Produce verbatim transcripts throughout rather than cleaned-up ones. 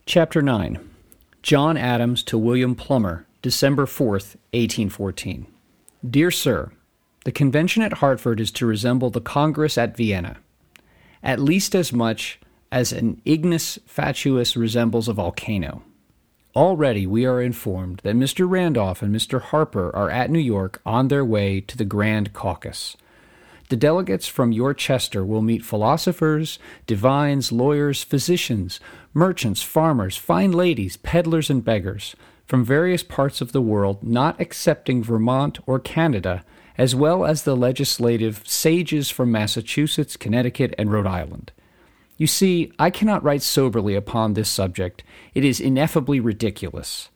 Chapter nine. John Adams to William Plummer, December fourth, eighteen fourteen. Dear Sir, the convention at Hartford is to resemble the Congress at Vienna, at least as much as an ignis fatuus resembles a volcano. Already we are informed that Mister Randolph and Mister Harper are at New York on their way to the Grand Caucus. The delegates from your Chester will meet philosophers, divines, lawyers, physicians, merchants, farmers, fine ladies, peddlers, and beggars from various parts of the world, not excepting Vermont or Canada, as well as the legislative sages from Massachusetts, Connecticut, and Rhode Island. You see, I cannot write soberly upon this subject. It is ineffably ridiculous.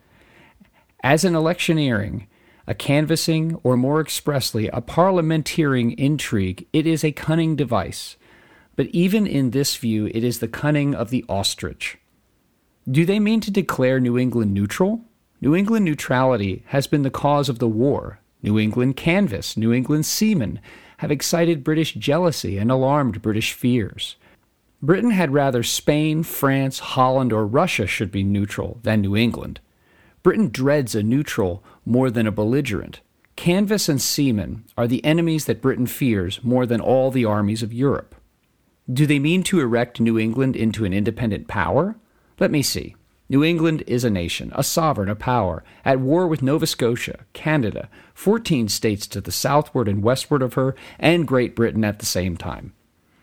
As an electioneering, a canvassing, or more expressly, a parliamentering intrigue, it is a cunning device. But even in this view, it is the cunning of the ostrich. Do they mean to declare New England neutral? New England neutrality has been the cause of the war. New England canvass, New England seamen have excited British jealousy and alarmed British fears. Britain had rather Spain, France, Holland, or Russia should be neutral than New England. Britain dreads a neutral more than a belligerent. Canvass and seamen are the enemies that Britain fears more than all the armies of Europe. Do they mean to erect New England into an independent power? Let me see. New England is a nation, a sovereign, a power, at war with Nova Scotia, Canada, fourteen states to the southward and westward of her, and Great Britain at the same time.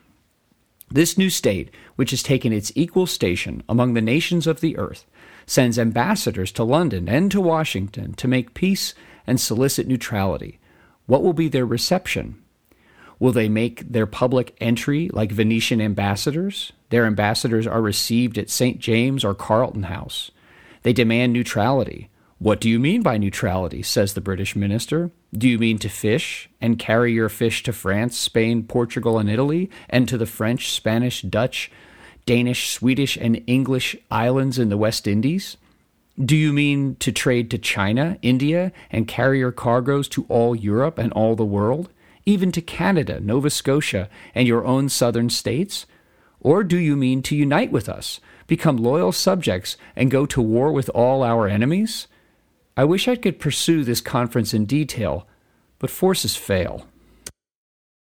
This new state, which has taken its equal station among the nations of the earth, sends ambassadors to London and to Washington to make peace and solicit neutrality. What will be their reception? Will they make their public entry like Venetian ambassadors? Their ambassadors are received at Saint James or Carlton House. They demand neutrality. What do you mean by neutrality, says the British minister. Do you mean to fish, and carry your fish to France, Spain, Portugal, and Italy, and to the French, Spanish, Dutch, Danish, Swedish, and English islands in the West Indies? Do you mean to trade to China, India, and carry your cargoes to all Europe and all the world, even to Canada, Nova Scotia, and your own southern states? Or do you mean to unite with us, become loyal subjects, and go to war with all our enemies? I wish I could pursue this conference in detail, but forces fail.